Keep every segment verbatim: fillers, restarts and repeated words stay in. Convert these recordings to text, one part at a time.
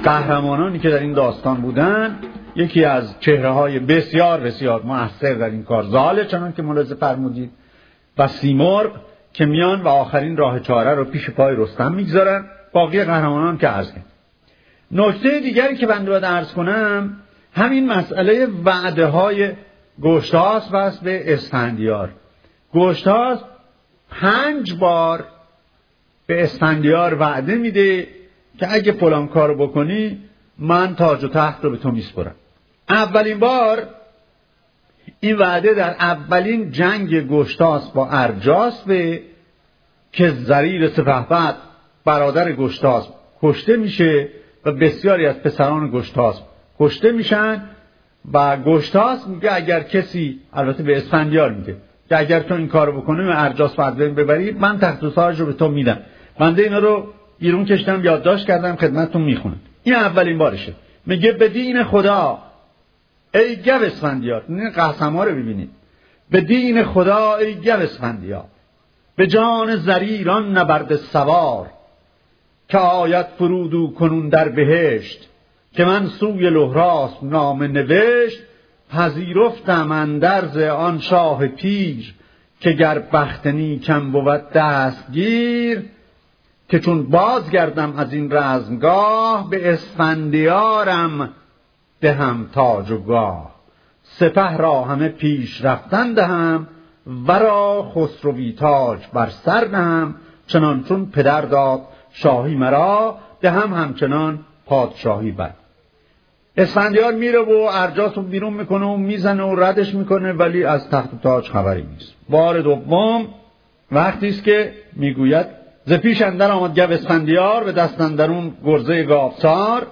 قهرمانانی که در این داستان بودن، یکی از چهره‌های بسیار بسیار مؤثر در این کار زاله، چنان که ملاحظه فرمودید، و سیمرغ که میان و آخرین راه چاره رو پیش پای رستم میگذارن. باقی قهرمانان که عرض کردم. نکته دیگری که بنده باید عرض کنم همین مسئله وعده های گشتاسپ است به اسفندیار. گشتاسپ پنج بار به اسفندیار وعده میده که اگه فلان کارو بکنی من تاج و تخت رو به تو میسپرم. اولین بار این وعده در اولین جنگ گشتاسپ با ارجاسپ که زریر سپهبد برادر گشتاسپ کشته میشه و بسیاری از پسران گشتاسپ کشته میشن و گشتاسپ میگه اگر کسی، البته به اسفندیار میگه که اگر تو این کارو بکنی و ارجاسپ رو ببری من تخت و تاج رو به تو میدم. بنده اینا رو بیرون کشتم، یادداشت کردم، خدمتتون میخونم. این اولین بارشه. میگه به دین خدا ای گو اسفندیار، این قسم‌ها رو ببینید، به دین خدا ای گو اسفندیار، به جان زریران نبرد سوار، که آید فرودو کنون در بهشت، که من سوی لهراسپ نامه نوشت، پذیرفتم اندرز آن شاه پیر، که گر بخت نیکم بود دستگیر، که چون باز گردم از این رزمگاه، به اسفندیارم دهم تاج و گاه، سپه را همه پیش رفتن دهم، ورا خسروی تاج بر سر نهم، چنان چون پدر داد شاهی مرا، دهم همچنان پادشاهی بر. اسفندیار میره و ارجاس رو بیرون میکنه و میزنه و ردش میکنه، ولی از تخت و تاج خبری نیست. بار دوم وقتی است که میگوید ز پیش اندر آمد گو اسفندیار، به دست اندرون گرزه گاوسار،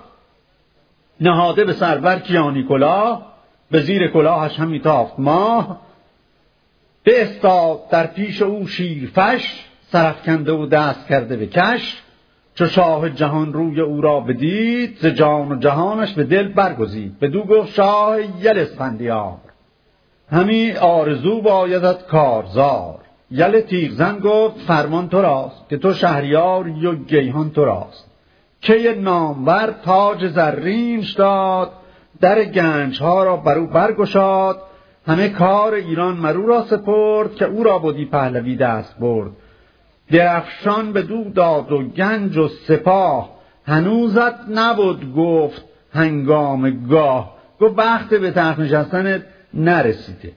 نهاده به سر بر کیانی کلاه، به زیر کلاهش همی تافت ماه، به استاد در پیش او شیرفش، سرافکنده و دست کرده به کش، چو شاه جهان روی او را بدید، ز جان و جهانش به دل برگزید، بدو گفت شاه یل اسفندیار، همی آرزو بایدت کارزار. یل تیغزن گفت فرمان تو راست، که تو شهریاری و گیهان تو راست، که نامور تاج زرینش داد، در گنج ها را برو برگشاد، همه کار ایران مرو را سپرد، که او را بودی پهلوی دست برد. درفشان به دو داد و گنج و سپاه، هنوزت نبود گفت هنگام گاه، گفت وقت به تخت نشستنت نرسیده.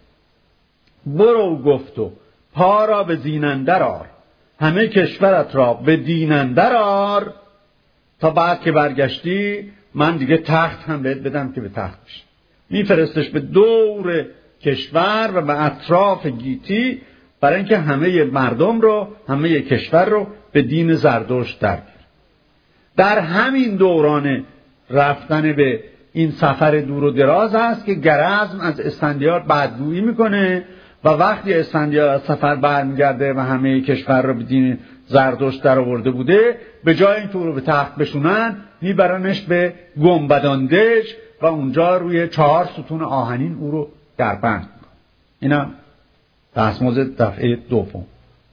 برو گفت و پا را به زینندر آر، همه کشورت را به دینندر آر، تا بعد که برگشتی من دیگه تخت هم بهت بدم که به تخت بشی. میفرستش به دور کشور و به اطراف گیتی، برای اینکه همه مردم رو، همه کشور رو به دین زردشت در بیاره. در همین دوران رفتن به این سفر دور و دراز است که گرزم از اسفندیار بدگویی میکنه و وقتی اسفندیار از سفر برمیگرده و همه کشور رو به دین زردشت در آورده بوده، به جای اینکه او رو به تخت بشونن میبرنش به گنبداندج و اونجا روی چهار ستون آهنین او رو دربند میکنه. اینا دستمزد دفعه دوم.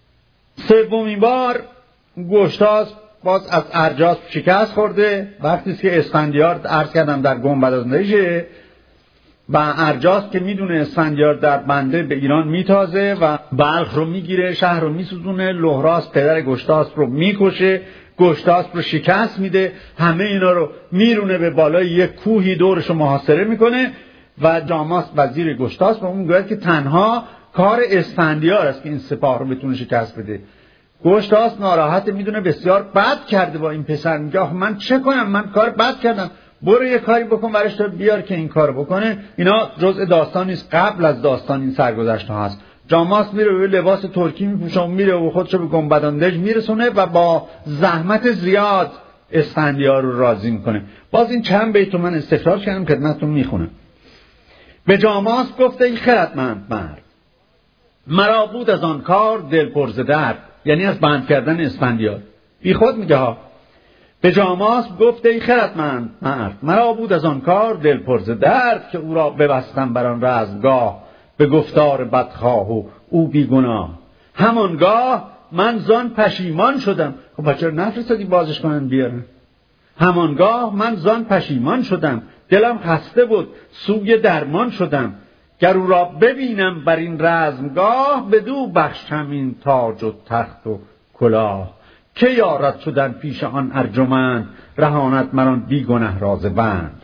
سومین بار گشتاسپ باز از ارجاسپ شکست خورده، وقتی که اسفندیار عرض کردم در گنبداندج و ارجاسپ که میدونه اسفندیار در بنده به ایران میتازه و بلخ رو میگیره، شهر رو میسوزونه، لهراسپ پدر گشتاسپ رو میکشه، گشتاسپ رو شکست میده، همه اینا رو میرونه به بالای یک کوهی دورش رو محاصره میکنه و جاماسپ وزیر گشتاسپ اون میگه که تنها کار اسفندیار است که این سپاه رو بتونه شکست بده. گشتاسپ ناراحت، میدونه بسیار بد کرده با این پسر، میگه من چه کنم، من کار بد کردم، برو یه کاری بکن برش تو بیار که این کارو بکنه. اینا جزء داستان نیست، قبل از داستان این سرگذشت ها هست. جاماسپ میره و لباس ترکی میپوشه و میره و خودشو به گنبداندج میرسونه و با زحمت زیاد اسفندیار رو راضی میکنه. باز این چند بیت من استخراج کردم خدمتتون میخونم. به جاماسپ گفته ای خردمند مرد، مرا بود از آن کار دل پر ز درد، یعنی از بند کردن اسفندیار. بی خود میگه ها. به جاماسپ گفته ای خردمند مرد، مرا بود از آن کار دل پر ز درد، که او را ببستم بر آن رزمگاه، به گفتار بدخواه و او بیگناه. همانگاه من زان پشیمان شدم. خب بچه نفرستادی بازش کنن بیارن؟ همانگاه من زان پشیمان شدم، دلم خسته بود سوی درمان شدم. گر او را ببینم بر این رزمگاه، بدو بخشم این تاج و تخت و کلاه. که یارد شدن پیش آن ارجمند، رهاند مران بی گنه راز بند.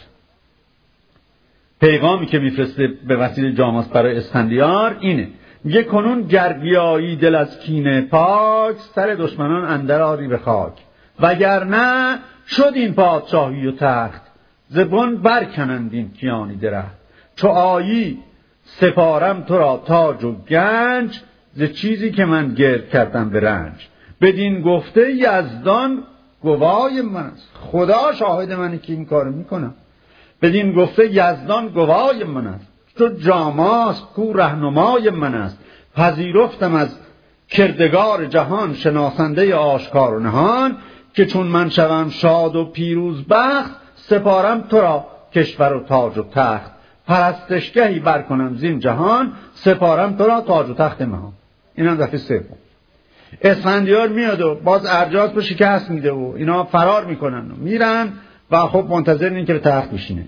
پیغامی که میفرسته به وسیله جاماس برای اسفندیار اینه، میگه کنون گر بیایی دل از کینه پاک، سر دشمنان اندر آری به خاک. وگرنه شد این پادشاهی و تخت، زبون برکنند این کیانی درخت. چو آیی سپارم تو را تاج و گنج، ز چیزی که من گرد کردم به رنج. بدین گفته یزدان گوای من است، خدا شاهد منه که این کارو میکنم. بدین گفته یزدان گوای من است، چو جاماس کو رهنمای من است. پذیرفتم از کردگار جهان، شناسنده آشکار و نهان. که چون من شوم شاد و پیروز بخت، سپارم تو را کشور و تاج و تخت. پرستشگهی برکنم زین جهان، سپارم تو را تاج و تخت مهان. این هم دفعه سوم. اسفندیار میاد و باز ارجاس رو شکست میده و اینا فرار میکنن و میرن و خب منتظر این که به تخت بشینه.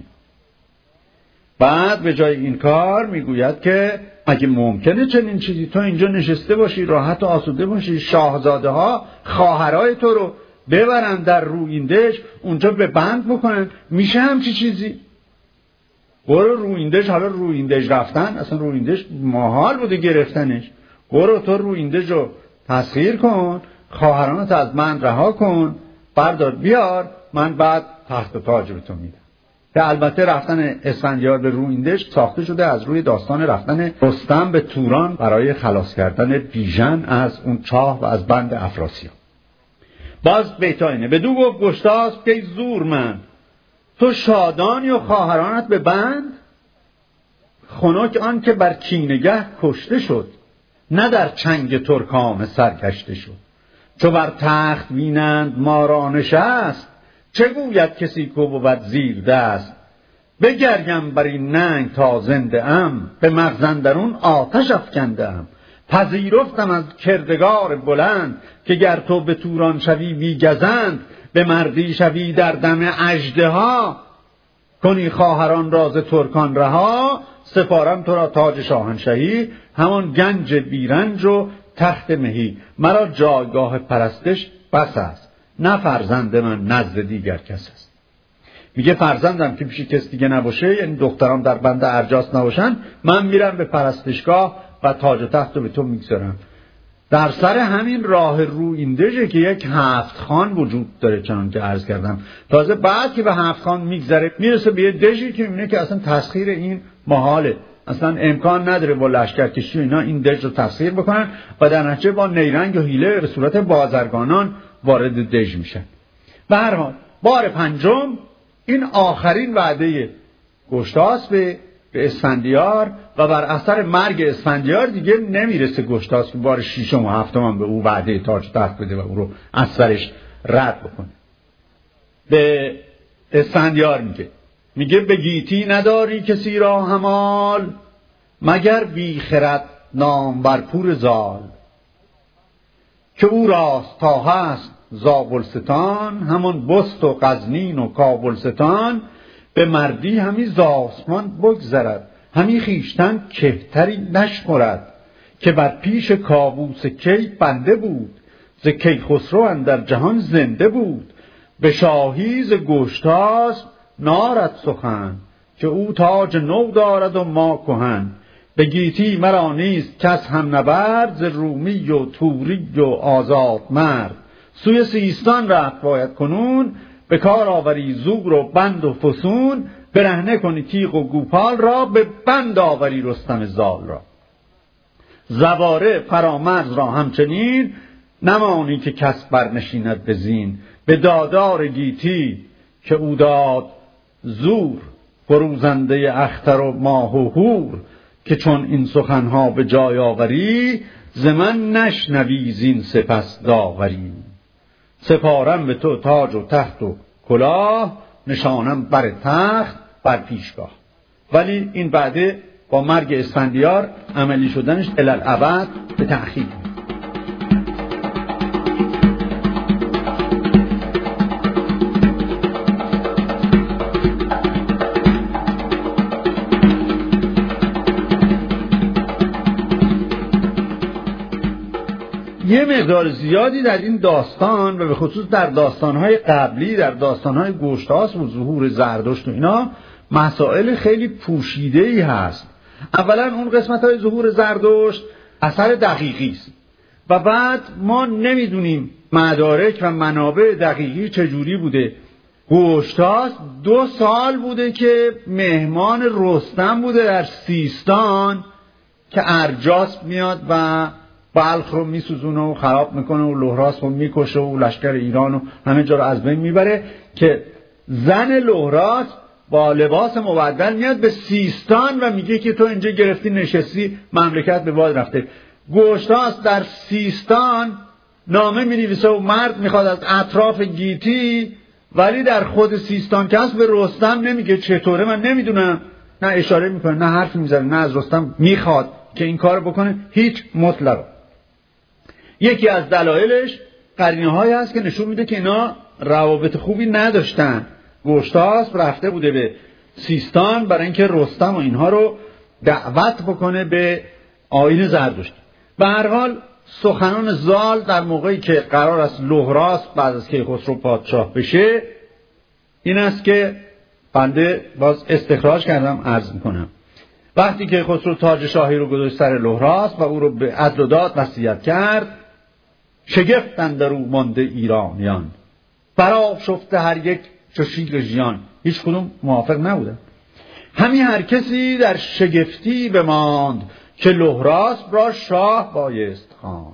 بعد به جای این کار میگوید که اگه ممکنه چنین چیزی، تو اینجا نشسته باشی راحت و آسوده باشی، شاهزاده ها خواهرای تو رو ببرن در رویندش اونجا به بند بکنن، میشه همچی چیزی؟ برو رویندش. حالا رویندش رفتن اصلا رویندش محال بوده گرفتنش. برو تو رویندش رو تسخیر کن، خواهرانت از من رها کن، بردار بیار، من بعد تخت و تاج رو تو میدم. که البته رفتن اسفندیار به رویندش ساخته شده از روی داستان رفتن رستم به توران برای خلاص کردن بیژن از اون چاه و از بند افراسیاب. باز بیتا اینه، بدو گفت گشتاسپ که زور من، تو شادانی و خواهرانت به بند. خنک آن که بر کینگه کشته شد، نه در چنگ ترکان سرکشته شد. چو بر تخت بینند ما را نشست، چه گوید کسی کو بود زیر دست. بگریم بر این ننگ تا زنده ام، به مغز اندرون آتش افکنده ام. پذیرفتم از کردگار بلند، که گر تو به توران شوی بی گزند. به مردی شوی در دم اژدها، کنی خواهران راز ترکان رها. سپارم تو را تاج شاهنشهی، همان گنج بیرنج و تخت مهی. مرا جایگاه پرستش بس است، نه فرزند من نزد دیگر کس است. میگه فرزندم که پیش کس دیگه نباشه، یعنی دخترام در بند ارجاس نباشن، من میرم به پرستشگاه و تاج و تخت رو به تو میگذارم. در سر همین راه رویندشه که یک هفت خان وجود داره، چنان که عرض کردم. تازه بعد که به هفت خان میگذره میرسه به یه دژی که میبینه که اصلا تسخیر این محاله، اصلا امکان نداره با لشکرکشی و اینا این دژ رو تسخیر بکنن و در نتیجه با نیرنگ و حیله به صورت بازرگانان وارد دژ میشن. به هر حال بار پنجم این آخرین وعده گشتاسپ به به اسفندیار و بر اثر مرگ اسفندیار دیگه نمیرسه گشتاسپ که بار ششم و هفتم هم به او وعده تاج تخت بده و او رو از سرش رد بکنه. به اسفندیار میگه میگه به گیتی نداری کسی را همال، مگر بی خرد نام بر پور زال. که او راست تا هست زابلستان، همون بست و غزنین و کابلستان. به مردی همی ز آسمان بگذرد، همی خویشتن کهتری نشمرد. که بر پیش کاووس کی بنده بود، ز کیخسرو اندر جهان زنده بود. به شاهی ز گشتاسپ نارد سخن، که او تاج نو دارد و ما کهن. به گیتی مرا نیست کس هم نبرد، ز رومی و توری و آزاد مرد. سوی سیستان رفت باید کنون، به کار آوری زور و بند و فسون. برهنه کنی تیغ و گوپال را، به بند آوری رستم زال را. زواره فرامرز را همچنین، نمانی که کس برنشیند به زین. به دادار گیتی که او داد زور، فروزنده اختر و ماه و هور. که چون این سخنها به جای آوری، ز من نشنوی زین سپس داوری. سپارم به تو تاج و تخت و کلاه، نشانم بر تخت بر پیشگاه. ولی این بعده با مرگ اسفندیار عملی شدنش الالعبد به تأخیر. یه مقدار زیادی در این داستان و به خصوص در داستانهای قبلی، در داستانهای گشتاس و ظهور زردشت و اینا، مسائل خیلی پوشیده‌ای هست. اولا اون قسمت‌های ظهور زردشت اثر دقیقی است و بعد ما نمیدونیم مدارک و منابع دقیقی چجوری بوده. گشتاس دو سال بوده که مهمان رستم بوده در سیستان که ارجاس میاد و بلخ رو میسوزونه و خراب میکنه و لهراس رو میکشه و لشکر ایران و همه جا رو از بین میبره، که زن لهراس با لباس مبدل میاد به سیستان و میگه که تو اینجا گرفتی نشستی، مملکت به باد رفته. گشتاس در سیستان نامه مینویسه و مرد میخواد از اطراف گیتی، ولی در خود سیستان کس به رستم نمیگه چطوره من نمیدونم، نه اشاره میکنه نه حرفی میزنه، نه از رستم میخواد که این کار بکنه، هیچ مطلق. یکی از دلایلش قرینه هایی هست که نشون میده که اینا روابط خوبی نداشتن. گشتاس رفته بوده به سیستان برای اینکه رستم و اینها رو دعوت بکنه به آیین زردشتی. به هر حال سخنان زال در موقعی که قرار است لهراس بعد از کیخسرو پادشاه بشه این است که بنده باز استخراج کردم عرض میکنم. وقتی که خسرو تاج شاهی رو گذاشت سر لهراس و او رو به عدل و داد وصیت کرد، شگفت اندر او مانده ایرانیان، برآشفته هر یک چو شیر ژیان. هیچ کدوم موافق نبودن. همین هر کسی در شگفتی بماند که لهراس را شاه بایست خواند.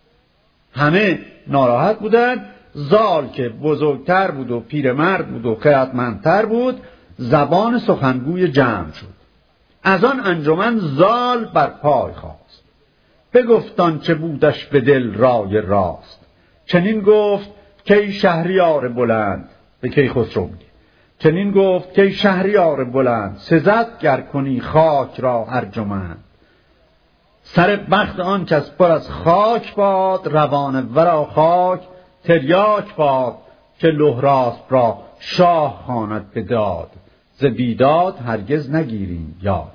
همه ناراحت بودند. زال که بزرگتر بود و پیرمرد بود و خردمندتر بود، زبان سخنگوی جمع شد. از آن انجمن زال بر پای خاست، بگفتان چه بودش به دل رای راست. چنین گفت که شهریار بلند، به کیخسرو میگه، چنین گفت که شهریار بلند، سزد گر کنی خاک را ارجمند. سر بخت آن کس پر از خاک باد، روان ورا خاک تریاک باد. که لهراس را شاه خواند به داد، ز بیداد هرگز نگیریم یاد.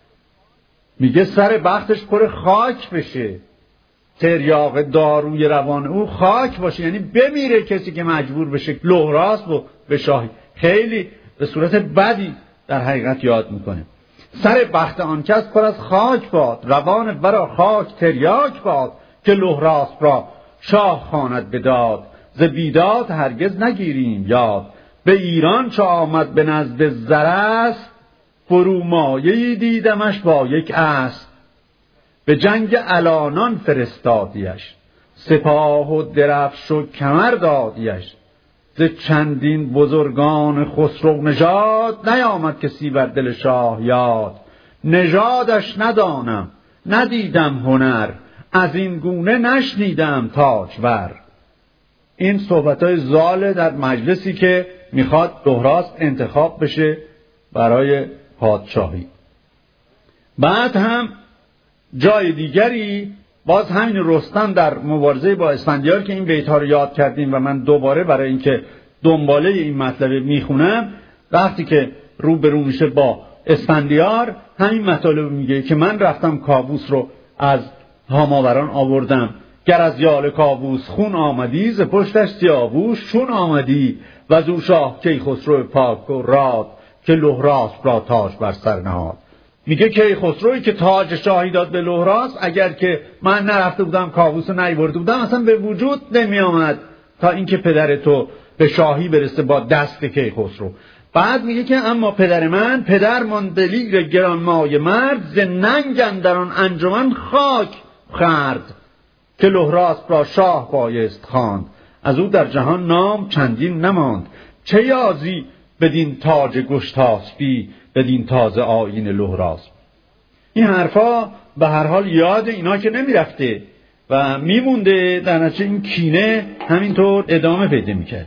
میگه سر بختش پر خاک بشه، تریاق داروی روان او خاک باشه، یعنی بمیره کسی که مجبور بشه لهراس رو به شاهی. خیلی به صورت بدی در حقیقت یاد میکنه. سر بخت آن کس پر از خاک باد، روان ورا خاک تریاک باد. که لهراس را شاه خواند به داد، ز بیداد هرگز نگیریم یاد. به ایران چو آمد به نزد زرست، فرومایه‌ای دیدمش با یک اسب. به جنگ الانان فرستادیش، سپاه و درفش و کمر دادیش. ز چندین بزرگان خسرو نژاد، نیامد کسی بر دل شاه یاد. نژادش ندانم ندیدم هنر، از این گونه نشنیدم تاجور. این صحبت‌های زال در مجلسی که میخواد لهراس انتخاب بشه برای پادشاهی. بعد هم جای دیگری باز همین رستم در مبارزه با اسفندیار که این بیت‌ها رو یاد کردیم و من دوباره برای اینکه دنباله این مطلب میخونم، وقتی که رو به رو میشه با اسفندیار همین مطالب میگه که من رفتم کاووس رو از هاماوران آوردم. گر از یال کاووس خون آمدی، ز پشتش سیاووش چون آمدی. و از او شاه کیخسرو پاک و راد، که لهراس را تاج بر سر نهاد. میگه کیخسروی که تاج شاهی داد به لهراس، اگر که من نرفته بودم کاووس رو نیاورده بودم اصلا به وجود نمی آمد تا اینکه پدر تو به شاهی برسه با دست کیخسرو. بعد میگه که اما پدر من پدر ماندلیر گرانمایه مرد، ز ننگ اندران انجمن خاک خورد. که لهراس را شاه بایست خواند، از او در جهان نام چندین نماند. چه یازی بدین تاج گشتاسپی، بدین تازه آیین لهراس. این حرفا به هر حال یاد اینا که نمیرفته و میمونده، در نتیجه این کینه همینطور ادامه پیدا میکرد.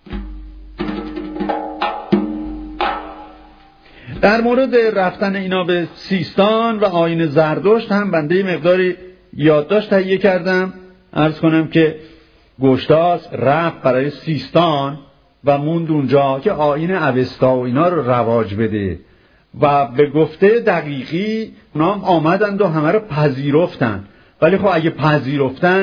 در مورد رفتن اینا به سیستان و آیین زردشت هم بنده مقداری یادداشت تهیه کردم. عرض کنم که گشتاس رفت برای سیستان و موند اونجا که آیین اوستا و اینا رو رواج بده و به گفته دقیقی اونا هم آمدند و همه رو پذیرفتن. ولی خب اگه پذیرفتن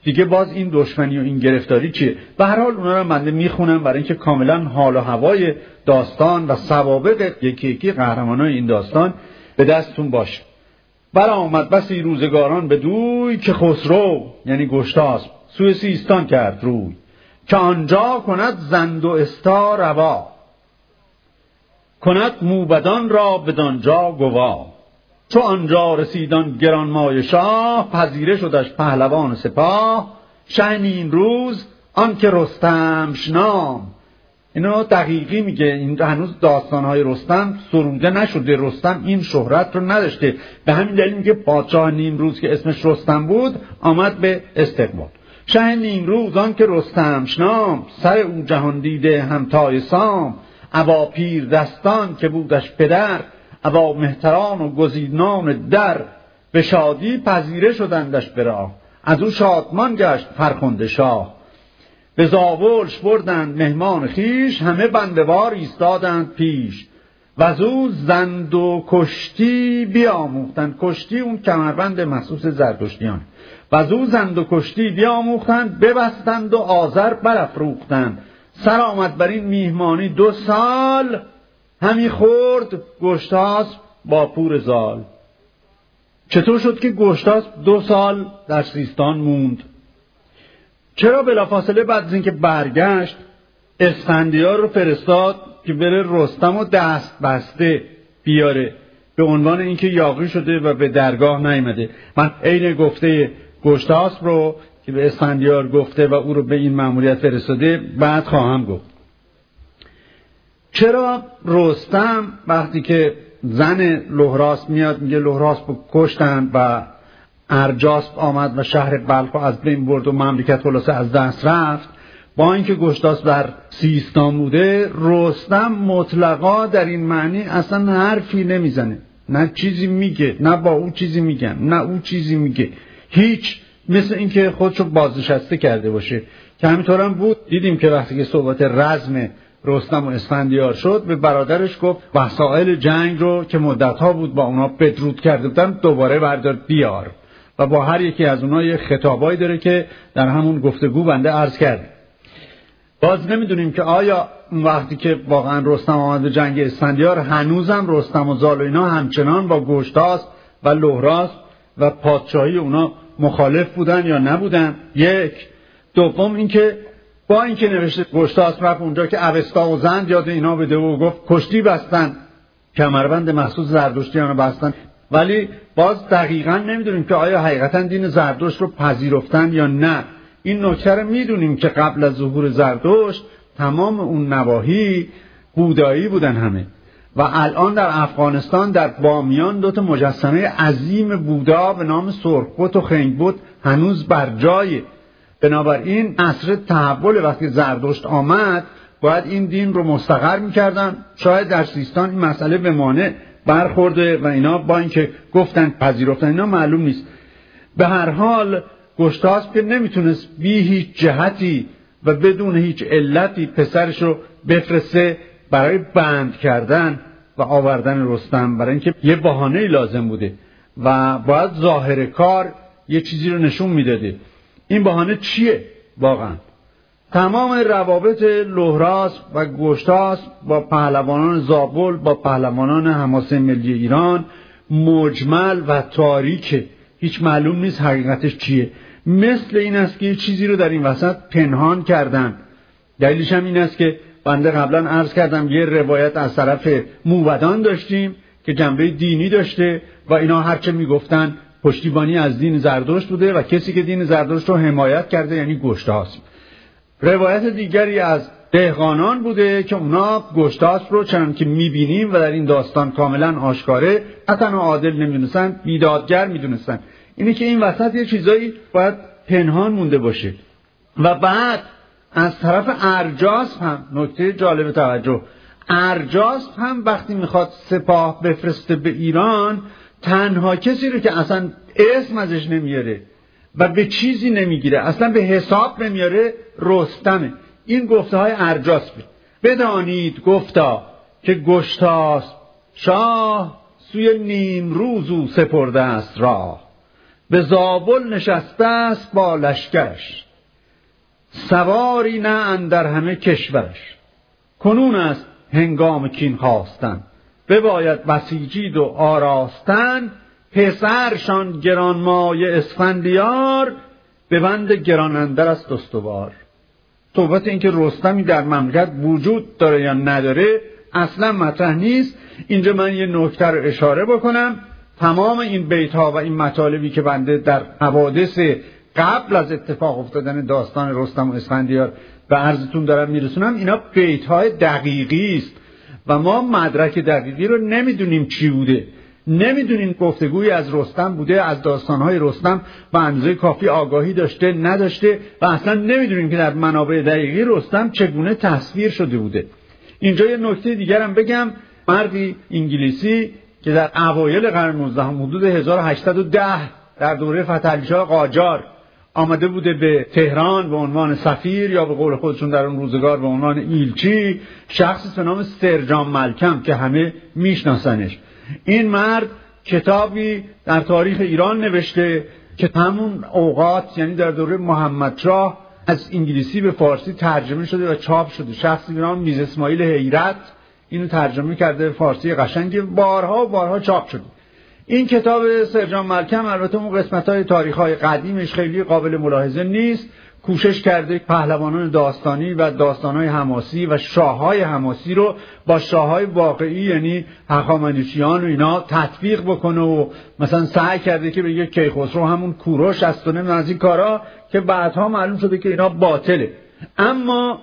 دیگه باز این دشمنی و این گرفتاری چیه؟ به هر حال اونا رو من میخونم برای اینکه کاملا حال و هوای داستان و سوابق یکی یکی قهرمانای این داستان به دستتون باشه. برآمد بسی روزگاران به دوی، که خسرو یعنی گشتاسپ سوی سیستان کرد روی، که آنجا کند زند و استا روا، کند موبدان را بدانجا گوا. چو آنجا رسیدان گرانمایه شاه، پذیره شدش پهلوان سپاه، شه نیم روز آن که رستمش نام. اینو دقیقی میگه، این هنوز داستانهای رستم سروده نشده، رستم این شهرت رو نداشته، به همین دلیل میگه پادشاه نیمروز که اسمش رستم بود آمد به استقبال. شه نیمروز آن که رستمش نام، سر او جهان دیده همتای سام. ابا پیر دستان که بودش پدر، ابا مهتران و گزینان در. به شادی پذیره شدندش به راه، از او شادمان گشت فرخنده شاه. به زاولش بردند مهمان خیش، همه بندوار ایستادند پیش. و از او زند و کشتی بیاموختند. کشتی اون کمربند مخصوص زردشتیان. و از او زند و کشتی بیاموختند، ببستند و آذر برافروختند. سر آمد بر این میهمانی دو سال، همی خورد گشتاسپ با پور زال. چطور شد که گشتاسپ دو سال در سیستان موند؟ چرا بلافاصله بعد از اینکه برگشت اسفندیار رو فرستاد که بره رستم و دست بسته بیاره، به عنوان اینکه یاغی شده و به درگاه نیامده؟ من عین گفته گشتاسپ رو که به اسفندیار گفته و او رو به این مأموریت فرستاده بعد خواهم گفت. چرا رستم وقتی که زن لهراسپ میاد میگه لهراسپ رو کشتن و ارجاسپ آمد و شهر بلخ رو از بین برد و مملکت خلاصه از دست رفت، با اینکه گشتاسپ در سیستان بوده، رستم مطلقا در این معنی اصلا حرفی نمیزنه، نه چیزی میگه، نه با او چیزی میگن، نه او چیزی میگه، هیچ، مثل اینکه خودشو بازنشسته کرده باشه. که همینطور هم بود. دیدیم که وقتی که صحبت رزم رستم و اسفندیار شد، به برادرش گفت وسایل جنگ رو که مدت‌ها بود با اونا بدرود کرده بودن دوباره بردار بیار، و با هر یکی از اونها یه خطابایی داره که در همون گفتگو بنده عرض کردم. باز نمیدونیم که آیا وقتی که واقعا رستم آمد به جنگ اسفندیار هنوزم رستم و زال و اینا همچنان با گشتاسپ و لهراسپ و پادشاهی اونا مخالف بودن یا نبودن. یک. دوم اینکه با اینکه نوشته گشتاسپ رفت اونجا که اوستا و زند یاد اینا بده و گفت کشتی بستن، کمربند مخصوص زردشتیان رو بستن، ولی باز دقیقاً نمیدونیم که آیا حقیقتاً دین زردشت رو پذیرفتن یا نه. این نکته رو میدونیم که قبل از ظهور زردشت تمام اون نواحی بودایی بودن همه، و الان در افغانستان در بامیان دو تا مجسمه عظیم بودا به نام سرخبت و خنگبت هنوز بر جای. بنابراین عصر تحول وقتی زردشت آمد باید این دین رو مستقر میکردن. شاید در سیستان این مسئله به مانع برخورده و اینا با اینکه گفتن پذیرفتن اینا معلوم نیست. به هر حال گشتاسپ که نمیتونست بی هیچ جهتی و بدون هیچ علتی پسرش رو بفرسته برای بند کردن و آوردن رستم، برای اینکه یه بهانه‌ای لازم بوده و باید ظاهر کار یه چیزی رو نشون میداده. این بهانه چیه واقعا؟ تمام روابط لهراسپ و گشتاسپ با پهلوانان زابل، با پهلوانان حماسه ملی ایران مجمل و تاریکه، هیچ معلوم نیست حقیقتش چیه. مثل این است که یه چیزی رو در این وسط پنهان کردن. دلیلش هم این است که بنده قبلا عرض کردم یه روایت از طرف موبدان داشتیم که جنبه دینی داشته و اینا هرچه میگفتن پشتیبانی از دین زردشت بوده و کسی که دین زردشت رو حمایت کرده یعنی گشتاسپ. روایت دیگری از دهقانان بوده که اونا گشتاسپ رو چنان که میبینیم و در این داستان کاملا آشکاره نه تنها عادل نمیدونستن، بیدادگر میدونستن. اینه که این وسط یه چیزایی باید پنهان مونده باشه. و بعد از طرف ارجاسپ هم نکته جالب توجه، ارجاسپ هم وقتی میخواد سپاه بفرسته به ایران تنها کسی رو که اصلا اسم ازش نمیاره و به چیزی نمیگیره، اصلا به حساب نمیاره، رستمه. این گفته های ارجاسپ. بدانید گفتا که گشتاسپ شاه، سوی نیم روز او سپرده است راه. به زابل نشسته است با لشکرش، سواری نه اندر همه کشورش. کنون است هنگام کین خواستن، بباید بسیجید و آراستن. پسرشان گرانمایه اسفندیار، به بند گران اندر است استوار. صحبت این که رستمی در مملکت وجود داره یا نداره اصلا مطرح نیست. اینجا من یه نکته رو اشاره بکنم. تمام این بیت ها و این مطالبی که بنده در حوادث قبل از اتفاق افتادن داستان رستم و اسفندیار به عرضتون دارم میرسونم، اینا بیت های دقیقی است و ما مدرک دقیقی رو نمیدونیم چی بوده. نمیدونیم گفتگویی از رستم بوده، از داستانهای رستم و اندازه کافی آگاهی داشته نداشته و اصلا نمیدونیم که در منابع دقیقی رستم چگونه تصویر شده بوده. اینجا یه نکته دیگرم بگم. مردی انگلیسی که در اوایل قرن نوزدهم حدود هزار و هشتصد و ده در دوره فتحعلی شاه قاجار آمده بوده به تهران به عنوان سفیر، یا به قول خودشون در اون روزگار به عنوان ایلچی، شخصی به نام سر جان ملکم که همه میشناسنش. این مرد کتابی در تاریخ ایران نوشته که همون اوقات، یعنی در دوره محمدشاه، از انگلیسی به فارسی ترجمه شده و چاپ شده. شخصی به نام میز اسماعیل حیرت اینو ترجمه کرده فارسی قشنگ، بارها و بارها چاپ شده. این کتاب سر جان ملکم البته اون قسمت‌های تاریخ‌های قدیمش خیلی قابل ملاحظه نیست. کوشش کرده پهلوانان داستانی و داستان‌های حماسی و شاه‌های حماسی رو با شاه‌های واقعی یعنی هخامنشیان و اینا تطبیق بکنه و مثلا سعی کرده که بگه کیخسرو همون کوروش است و نمیدونم از این کارا که بعدها معلوم شده که اینا باطله. اما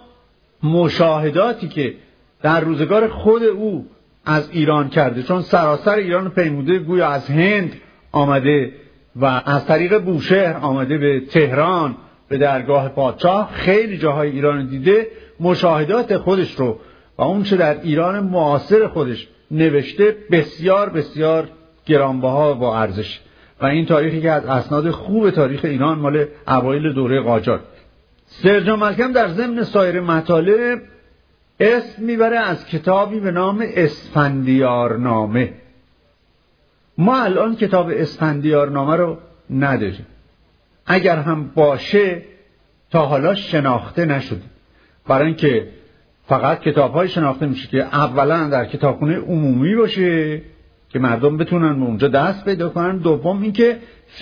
مشاهداتی که در روزگار خود او از ایران کرده، چون سراسر ایران پیموده، گویا از هند آمده و از طریق بوشهر آمده به تهران به درگاه پادشاه، خیلی جاهای ایران دیده، مشاهدات خودش رو و اون چه در ایران معاصر خودش نوشته بسیار بسیار گرانبها و ارزش. و این تاریخی که از اسناد خوب تاریخ ایران مال اوایل دوره قاجار. سر جان ملکم در ضمن سایر مطالب اسم میبره از کتابی به نام اسفندیارنامه. ما الان کتاب اسفندیارنامه رو نداریم، اگر هم باشه تا حالا شناخته نشده، برای اینکه فقط کتاب‌های شناخته میشه که اولا در کتابخونه عمومی باشه که مردم بتونن به اونجا دست پیدا کنن، دوم اینکه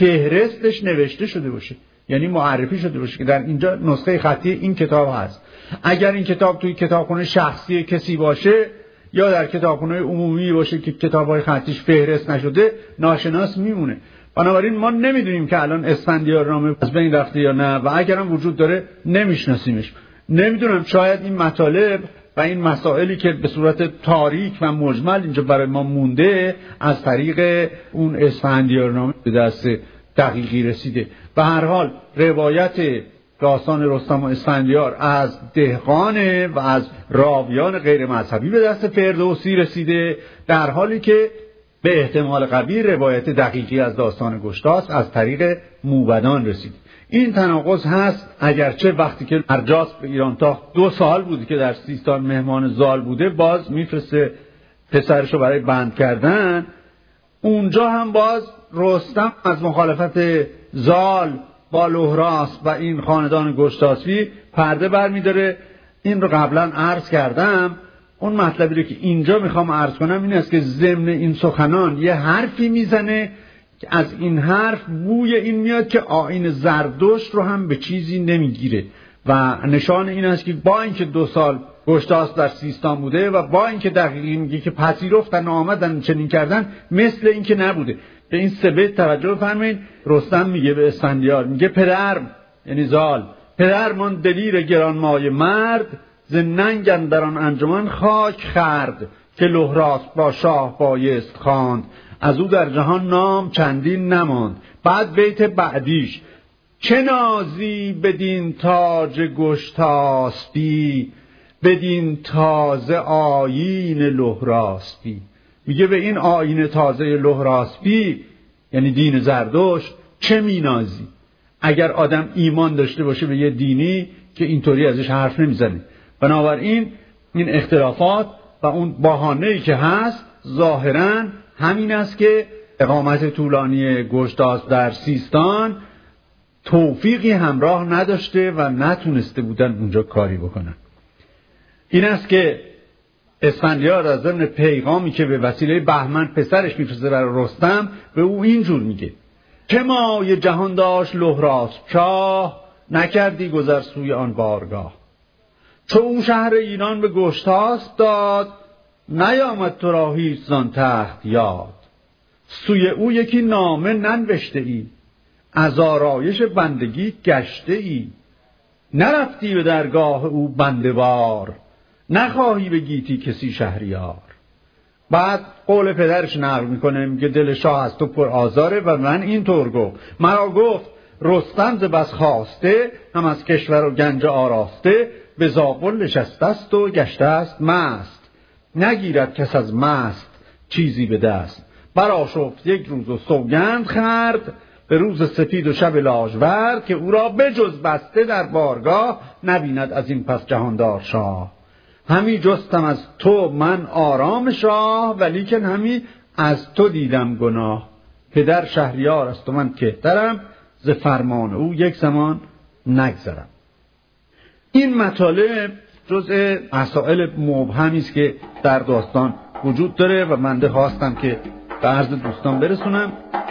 فهرستش نوشته شده باشه، یعنی معرفی شده باشه که در اینجا نسخه خطی این کتاب هست. اگر این کتاب توی کتابخونه شخصی کسی باشه یا در کتابخونه عمومی باشه که کتاب‌های خطیش فهرست نشده، ناشناس میمونه. بنابراین ما نمیدونیم که الان اسفندیارنامه از بین رفته یا نه، و اگرم وجود داره نمیشناسیمش. نمیدونم، شاید این مطالب و این مسائلی که به صورت تاریک و مجمل اینجا برای ما مونده از طریق اون اسفندیارنامه به دست دقیقی رسیده. به هر حال روایت داستان رستم و اسفندیار از دهقان و از راویان غیر مذهبی به دست فردوسی رسیده، در حالی که به احتمال قوی روایت دقیقی از داستان گشتاسپ از طریق موبدان رسید. این تناقض هست، اگرچه وقتی که ارجاس به ایران تاخت دو سال بود که در سیستان مهمان زال بوده، باز میفرسته پسرشو برای بند کردن. اونجا هم باز رستم از مخالفت زال با لهراس و این خاندان گشتاسپی پرده برمیداره. این رو قبلا عرض کردم. اون مطلبی رو که اینجا میخوام عرض کنم این است که ضمن این سخنان یه حرفی میزنه که از این حرف بوی این میاد که آیین زردشت رو هم به چیزی نمیگیره و نشان این است که با اینکه دو سال گشتاسپ در سیستان بوده و با اینکه دقیقی میگه که پذیرفتن و آمدن چنین کردن، مثل اینکه نبوده. به این سه بیت توجه فرمایید. رستم میگه به اسفندیار، میگه پدرم یعنی زال، پدرمان دلیر گرانمایه مرد، ز ننگ اندر آن انجمن خاک خورد، که لهراس با شاه بایست خواند، از او در جهان نام چندین نماند. بعد بیت بعدیش، چه نازی بدین تاج گشتاسپی، بدین تازه آیین لهراسپی. میگه به این آیین تازه لهراسپی یعنی دین زردشت چه مینازی؟ اگر آدم ایمان داشته باشه به یه دینی که اینطوری ازش حرف نمیزنه. بنابراین این اختلافات و اون بهانه‌ای که هست ظاهراً همین است که اقامت طولانی گشتاسپ در سیستان توفیقی همراه نداشته و نتونسته بودن اونجا کاری بکنن. این است که اسفندیار از ضمن پیغامی که به وسیله بهمن پسرش میفرسته برای رستم به او اینجور میگه: که مای جهان داشت لهراسپ شاه، نکردی گذر سوی آن بارگاه. چو او شهر ایران به گشتاسپ داد، نیامد تو را هیچ زان تخت یاد. سوی او یکی نامه ننوشته ای، از آرایش بندگی گشته ای. نرفتی به درگاه او بندوار، نخواهی به گیتی کسی شهریار. بعد قول پدرش نقل میکنه، میگه دل شاه از تو پر آزاره و من اینطور گفت: مرا گفت رستم ز بس خواسته، هم از کشور و گنج آراسته. به زاغل نشسته است و گشته است مست، نگیرد کس از مست چیزی به دست. برآشفت یک روز و سوگند خورد، به روز سپید و شب لاژورد. که او را بجز بسته در بارگاه، نبیند از این پس جهاندار شاه. همی جستم از تو من آرام شاه، ولیکن همی از تو دیدم گناه. پدر شهریار است و من کهترم، ز فرمان او یک زمان نگذرم. این مطالب جزء مسائل مبهمی است که در داستان وجود داره و من خواستم که به عرض دوستان برسونم.